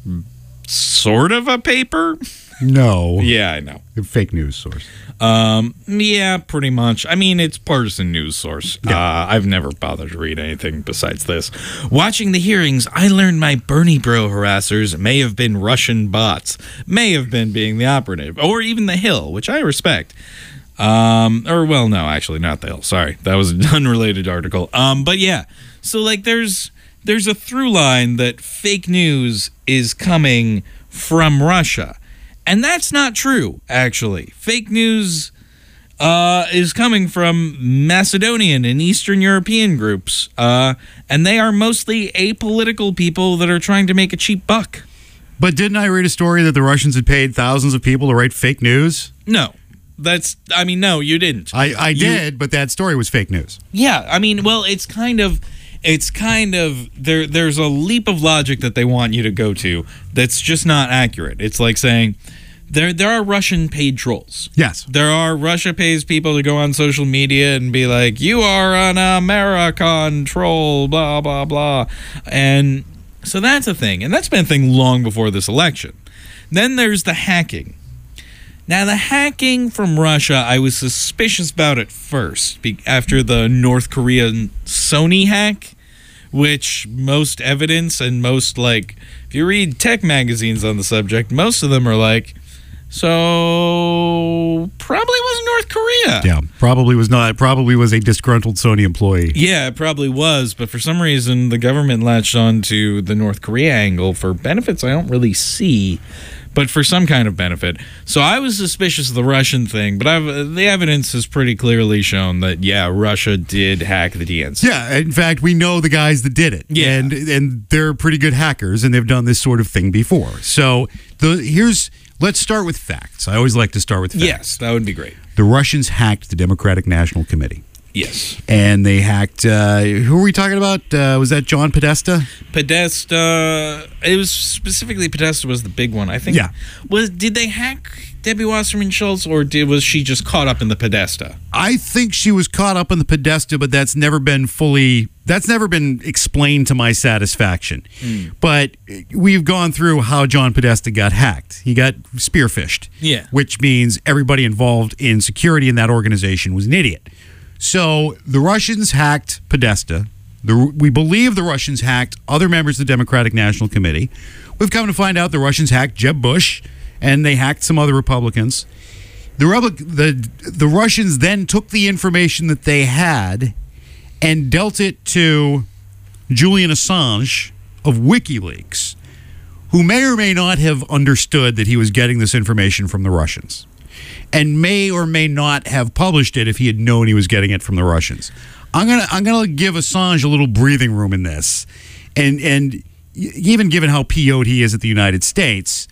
sort of a paper. No. Yeah, I know. A fake news source. Um, yeah, pretty much. I mean, it's partisan news source. Yeah. Uh, I've never bothered to read anything besides this. Watching the hearings, I learned my Bernie bro harassers may have been Russian bots. May have been being the operative. Or even The Hill, which I respect. Um, or, well, no, actually, not The Hill. Sorry. That was an unrelated article. Um, but yeah. So, like, there's there's a through line that fake news is coming from Russia. And that's not true, actually. Fake news uh, is coming from Macedonian and Eastern European groups. Uh, and they are mostly apolitical people that are trying to make a cheap buck. But didn't I read a story that the Russians had paid thousands of people to write fake news? No. That's, I mean, no, you didn't. I, I you, did, but that story was fake news. Yeah, I mean, well, it's kind of, it's kind of there. There's a leap of logic that they want you to go to that's just not accurate. It's like saying there there are Russian paid trolls. Yes. There are Russia pays people to go on social media and be like, you are an American troll, blah, blah, blah. And so that's a thing. And that's been a thing long before this election. Then there's the hacking. Now, the hacking from Russia, I was suspicious about at first be- after the North Korean Sony hack, which most evidence and most, like, if you read tech magazines on the subject, most of them are like, so probably wasn't North Korea. Yeah, probably was not. Probably was a disgruntled Sony employee. Yeah, it probably was, but for some reason the government latched on to the North Korea angle for benefits I don't really see, but for some kind of benefit. So I was suspicious of the Russian thing, but I've, the evidence has pretty clearly shown that, yeah, Russia did hack the D N C. Yeah, in fact, we know the guys that did it. Yeah. And and they're pretty good hackers, and they've done this sort of thing before. So the here's let's start with facts. I always like to start with facts. Yes, that would be great. The Russians hacked the Democratic National Committee. Yes. And they hacked, uh, who were we talking about? Uh, was that John Podesta? Podesta, it was specifically Podesta was the big one, I think. Yeah. Was Did they hack Debbie Wasserman Schultz, or did was she just caught up in the Podesta? I think she was caught up in the Podesta, but that's never been fully, that's never been explained to my satisfaction. Mm. But we've gone through how John Podesta got hacked. He got spearphished. Yeah. Which means everybody involved in security in that organization was an idiot. So the Russians hacked Podesta. The, we believe the Russians hacked other members of the Democratic National Committee. We've come to find out the Russians hacked Jeb Bush, and they hacked some other Republicans. The, the, the Russians then took the information that they had and dealt it to Julian Assange of WikiLeaks, who may or may not have understood that he was getting this information from the Russians, and may or may not have published it if he had known he was getting it from the Russians. I'm gonna I'm gonna give Assange a little breathing room in this, and and even given how P O'd he is at the United States,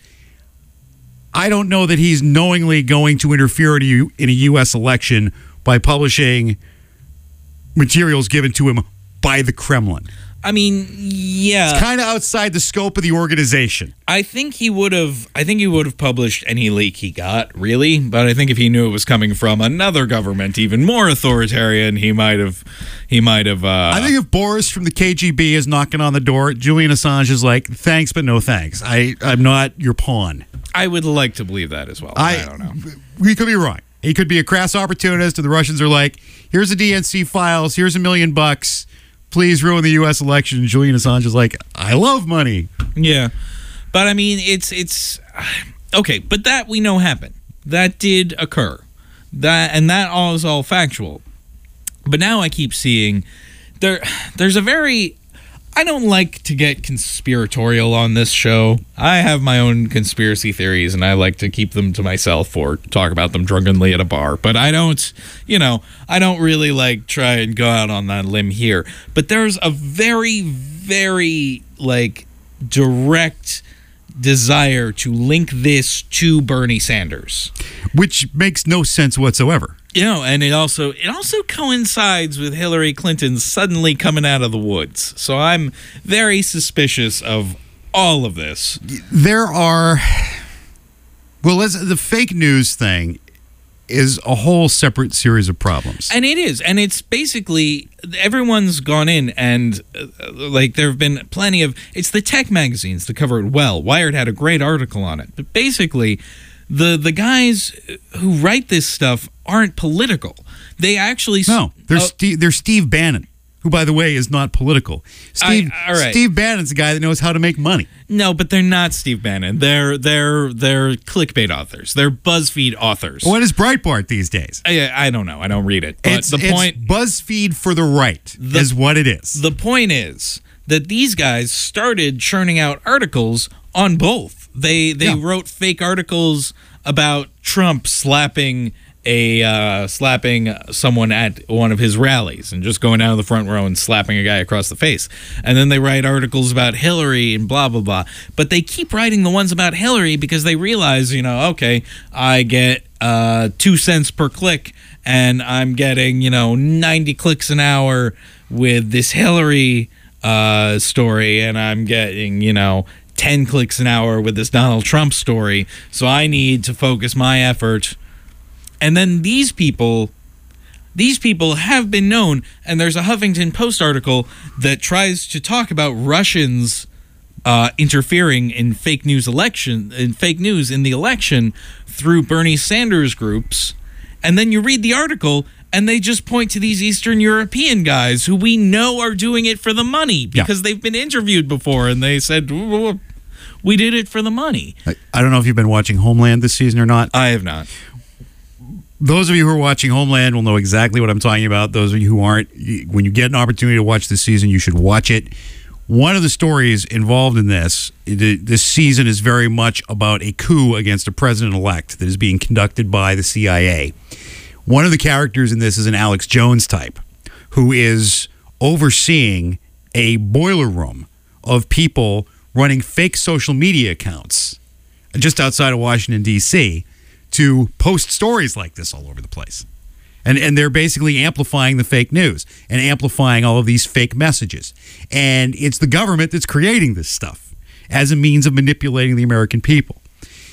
I don't know that he's knowingly going to interfere in a, U, in a U S election by publishing materials given to him by the Kremlin. I mean, yeah. It's kind of outside the scope of the organization. I think he would have I think he would have published any leak he got, really, but I think if he knew it was coming from another government even more authoritarian, he might have he might have uh, I think if Boris from the K G B is knocking on the door, Julian Assange is like, "Thanks but no thanks. I I'm not your pawn." I would like to believe that as well. I, I don't know. We could be wrong. He could be a crass opportunist, and the Russians are like, "Here's the D N C files. Here's a million bucks. Please ruin the U S election." And Julian Assange is like, "I love money." Yeah. But I mean, it's it's okay, but that we know happened. That did occur. That and that all is all factual. But now I keep seeing there there's a very I don't like to get conspiratorial on this show. I have my own conspiracy theories, and I like to keep them to myself or talk about them drunkenly at a bar. But I don't, you know, I don't really like try and go out on that limb here. But there's a very, very, like, direct desire to link this to Bernie Sanders, which makes no sense whatsoever. You know, and it also it also coincides with Hillary Clinton suddenly coming out of the woods. So I'm very suspicious of all of this. There are, well, as the fake news thing is a whole separate series of problems. And it is. And it's basically, everyone's gone in and, uh, like, there have been plenty of, it's the tech magazines that cover it well. Wired had a great article on it. But basically, the the guys who write this stuff aren't political. They actually... No, they're, uh, Steve, they're Steve Bannon, who, by the way, is not political. Steve, I, all right. Steve Bannon's the guy that knows how to make money. No, but they're not Steve Bannon. They're they're they're clickbait authors. They're BuzzFeed authors. What is Breitbart these days? I, I don't know. I don't read it. But It's, the it's point BuzzFeed for the right the, is what it is. The point is that these guys started churning out articles on both. They they Yeah. wrote fake articles about Trump slapping a uh, slapping someone at one of his rallies and just going down to the front row and slapping a guy across the face. And then they write articles about Hillary and blah, blah, blah. But they keep writing the ones about Hillary because they realize, you know, okay, I get uh, two cents per click, and I'm getting, you know, ninety clicks an hour with this Hillary uh, story, and I'm getting, you know, ten clicks an hour with this Donald Trump story. So I need to focus my effort. And then these people, these people have been known, and there's a Huffington Post article that tries to talk about Russians uh, interfering in fake news election, in fake news in the election through Bernie Sanders groups. And then you read the article, and they just point to these Eastern European guys who we know are doing it for the money because yeah. they've been interviewed before, and they said, we did it for the money. I, I don't know if you've been watching Homeland this season or not. I have not. Those of you who are watching Homeland will know exactly what I'm talking about. Those of you who aren't, when you get an opportunity to watch this season, you should watch it. One of the stories involved in this, this season is very much about a coup against a president-elect that is being conducted by the C I A. One of the characters in this is an Alex Jones type who is overseeing a boiler room of people running fake social media accounts just outside of Washington, D C to post stories like this all over the place. And and they're basically amplifying the fake news and amplifying all of these fake messages. And it's the government that's creating this stuff as a means of manipulating the American people.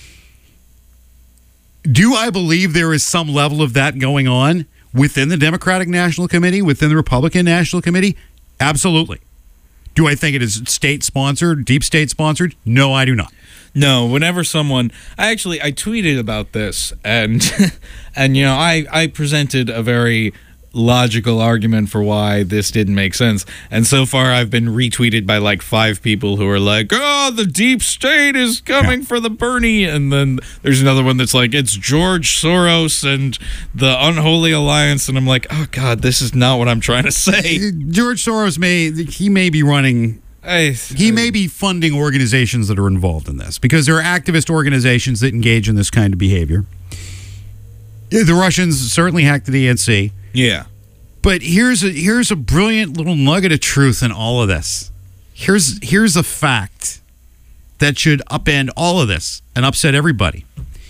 Do I believe there is some level of that going on within the Democratic National Committee, within the Republican National Committee? Absolutely. Do I think it is state-sponsored, deep state-sponsored? No, I do not. No, whenever someone, I actually, I tweeted about this, and, and you know, I, I presented a very logical argument for why this didn't make sense, and so far I've been retweeted by like five people who are like, oh, the deep state is coming yeah. for the Bernie, and then there's another one that's like, it's George Soros and the Unholy Alliance, and I'm like, oh God, this is not what I'm trying to say. George Soros may, he may be running... I, he may be funding organizations that are involved in this because there are activist organizations that engage in this kind of behavior. The Russians certainly hacked the D N C. Yeah. But here's a, here's a brilliant little nugget of truth in all of this. Here's, here's a fact that should upend all of this and upset everybody.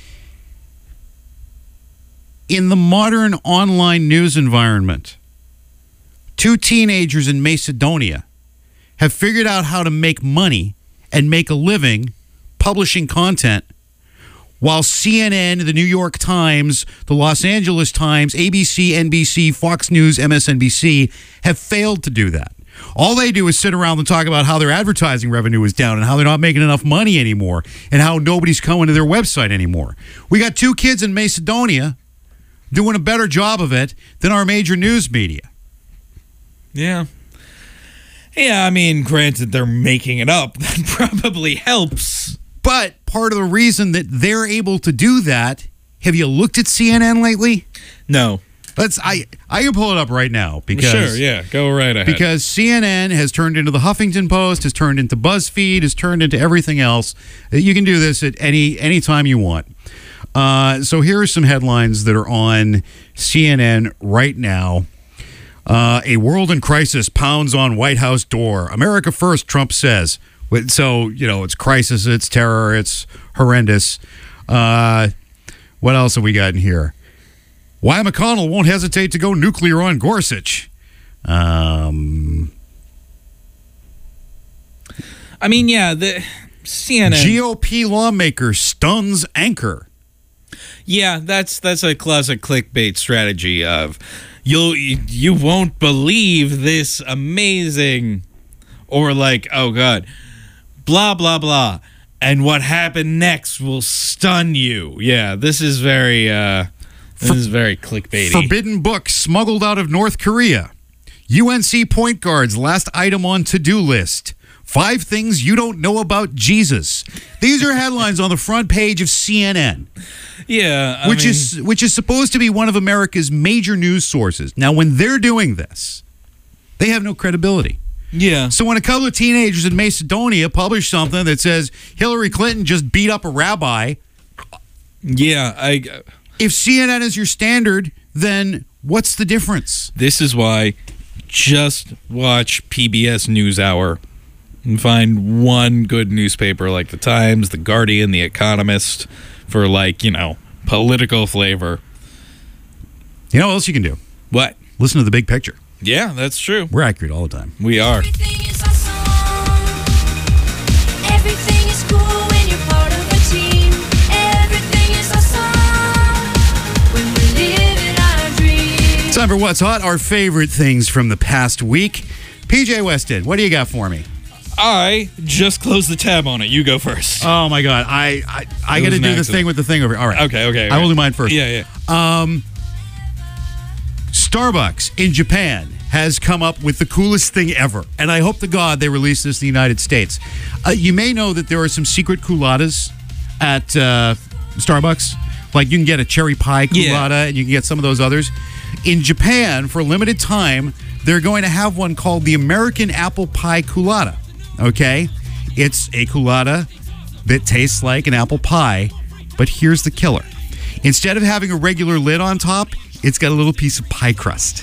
In the modern online news environment, two teenagers in Macedonia have figured out how to make money and make a living publishing content while C N N, the New York Times, the Los Angeles Times, A B C, N B C, Fox News, M S N B C have failed to do that. All they do is sit around and talk about how their advertising revenue is down and how they're not making enough money anymore and how nobody's coming to their website anymore. We got two kids in Macedonia doing a better job of it than our major news media. Yeah. Yeah, I mean, granted, they're making it up. That probably helps. But part of the reason that they're able to do that, have you looked at C N N lately? No. Let's. I I can pull it up right now because sure, yeah, go right ahead. Because C N N has turned into the Huffington Post, has turned into BuzzFeed, has turned into everything else. You can do this at any any time you want. Uh, so here are some headlines that are on C N N right now. Uh, a world in crisis pounds on White House door. America first, Trump says. So, you know, it's crisis, it's terror, it's horrendous. Uh, what else have we got in here? Why McConnell won't hesitate to go nuclear on Gorsuch. Um, I mean, yeah, the C N N. G O P lawmaker stuns anchor. Yeah, that's that's a classic clickbait strategy of... You'll, you won't believe this amazing, or like, oh God, blah, blah, blah. And what happened next will stun you. Yeah, this is very, uh, this For, is very clickbaity. Forbidden book smuggled out of North Korea. U N C point guards, last item on to-do list. Five things you don't know about Jesus. These are headlines on the front page of C N N. Yeah, I which mean, is which is supposed to be one of America's major news sources. Now, when they're doing this, they have no credibility. Yeah. So when a couple of teenagers in Macedonia publish something that says Hillary Clinton just beat up a rabbi, yeah, I. If C N N is your standard, then what's the difference? This is why just watch P B S NewsHour and find one good newspaper like The Times, The Guardian, The Economist for, like, you know, political flavor. You know what else you can do? What? Listen to the big picture. Yeah, that's true. We're accurate all the time. We are. Everything is awesome. Everything is cool when you're part of a team. Everything is awesome when we live in our dreams. Time for What's Hot, our favorite things from the past week. P J Weston, what do you got for me? I just closed the tab on it. You go first. Oh, my God. I I, I It got to was do an the accident. thing with the thing over here. All right. Okay, okay. I will okay. do mine first. Yeah, yeah. Um, Starbucks in Japan has come up with the coolest thing ever. And I hope to God they release this in the United States. Uh, you may know that there are some secret culottes at uh, Starbucks. Like you can get a cherry pie Yeah. culotta and you can get some of those others. In Japan, for a limited time, they're going to have one called the American Apple Pie Culotta. Okay? It's a culotta that tastes like an apple pie, but here's the killer. Instead of having a regular lid on top, it's got a little piece of pie crust.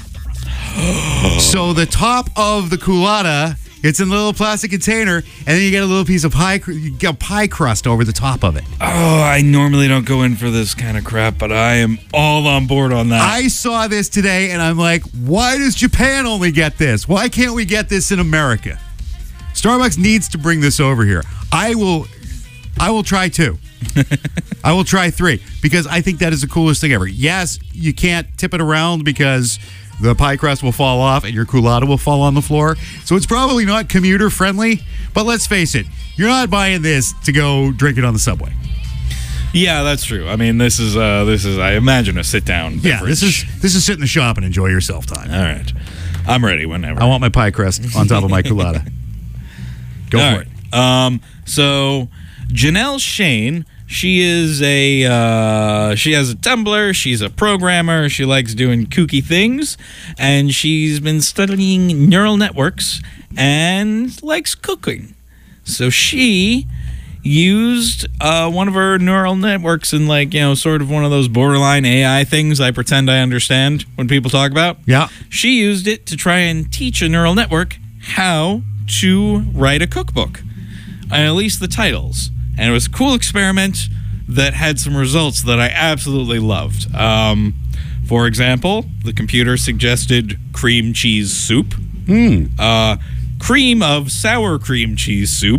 So the top of the culotta, it's in a little plastic container, and then you get a little piece of pie, cr- you get pie crust over the top of it. Oh, I normally don't go in for this kind of crap, but I am all on board on that. I saw this today, and I'm like, why does Japan only get this? Why can't we get this in America? Starbucks needs to bring this over here. I will, I will try two. I will try three because I think that is the coolest thing ever. Yes, you can't tip it around because the pie crust will fall off and your culotta will fall on the floor. So it's probably not commuter friendly, but let's face it, you're not buying this to go drink it on the subway. Yeah, that's true. I mean, this is uh, this is I imagine a sit down. Yeah, this is this is sit in the shop and enjoy yourself time. All right. I'm ready whenever. I want my pie crust on top of my culotta. Go All for right. it. Um, so Janelle Shane, she is a uh, she has a Tumblr. She's a programmer. She likes doing kooky things, and she's been studying neural networks and likes cooking. So she used uh, one of her neural networks in, like, you know, sort of one of those borderline A I things I pretend I understand when people talk about. Yeah. She used it to try and teach a neural network how to write a cookbook, and at least the titles. And it was a cool experiment that had some results that I absolutely loved. Um, for example, the computer suggested cream cheese soup. Mm. Uh, cream of sour cream cheese soup.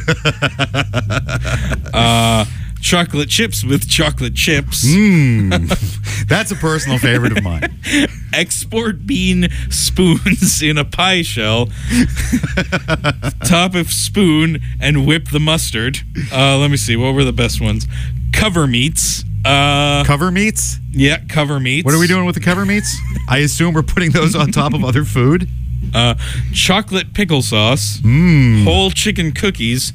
uh, chocolate chips with chocolate chips. Mm. That's a personal favorite of mine. Export bean spoons in a pie shell. Top of spoon and whip the mustard. Uh, let me see. What were the best ones? Cover meats. Uh, Cover meats? yeah, cover meats. What are we doing with the cover meats? I assume we're putting those on top of other food. Uh, chocolate pickle sauce. Mm. Whole chicken cookies.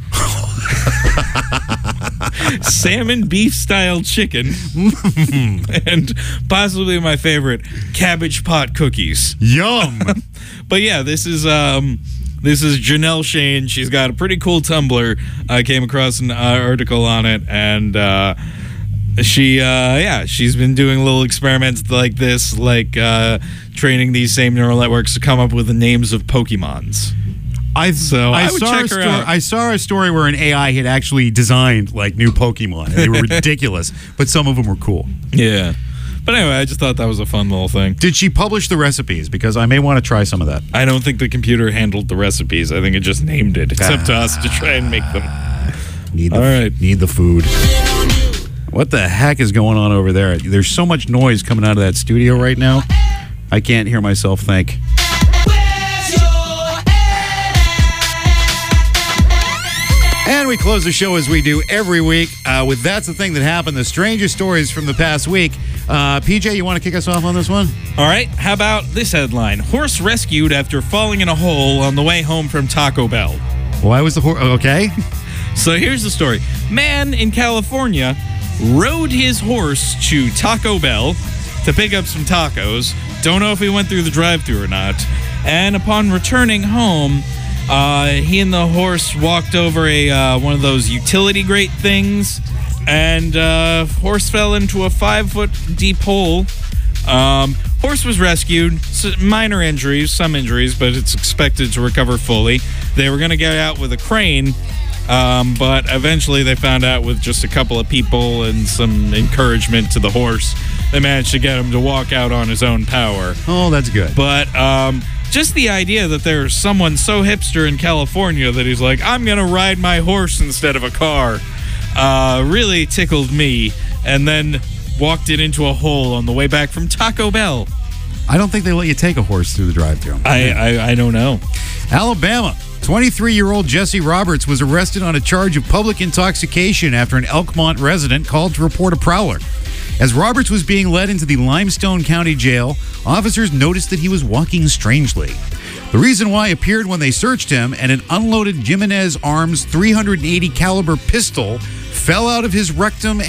Salmon beef style chicken. And possibly my favorite, cabbage pot cookies. Yum. But yeah, this is um this is Janelle Shane. She's got a pretty cool Tumblr. I came across an uh, article on it, and uh she uh yeah, she's been doing little experiments like this, like uh training these same neural networks to come up with the names of Pokemons. I So I would saw check a her story, out. I saw a story where an A I had actually designed like new Pokemon, and they were ridiculous, but some of them were cool. Yeah. But anyway, I just thought that was a fun little thing. Did she publish the recipes? Because I may want to try some of that. I don't think the computer handled the recipes. I think it just named it. It's up to us to try and make them. Need the, All right. Need the food. What the heck is going on over there? There's so much noise coming out of that studio right now. I can't hear myself think. And we close the show as we do every week uh, with That's the Thing That Happened, the strangest stories from the past week. Uh, P J, you want to kick us off on this one? All right, how about this headline? Horse rescued after falling in a hole on the way home from Taco Bell. Why was the horse... Okay. So here's the story. Man in California rode his horse to Taco Bell to pick up some tacos. Don't know if he went through the drive-thru or not. And upon returning home, uh, he and the horse walked over a uh, one of those utility grate things, and uh, horse fell into a five-foot deep hole. Um, horse was rescued. So minor injuries, some injuries, but it's expected to recover fully. They were going to get out with a crane, Um, but eventually they found out with just a couple of people and some encouragement to the horse, they managed to get him to walk out on his own power. Oh, that's good. But um, just the idea that there's someone so hipster in California that he's like, I'm going to ride my horse instead of a car, uh, really tickled me. And then walked it into a hole on the way back from Taco Bell. I don't think they let you take a horse through the drive-thru. I, I, I don't know. Alabama. twenty-three-year-old Jesse Roberts was arrested on a charge of public intoxication after an Elkmont resident called to report a prowler. As Roberts was being led into the Limestone County Jail, officers noticed that he was walking strangely. The reason why appeared when they searched him, and an unloaded Jimenez Arms three eighty caliber pistol fell out of his rectum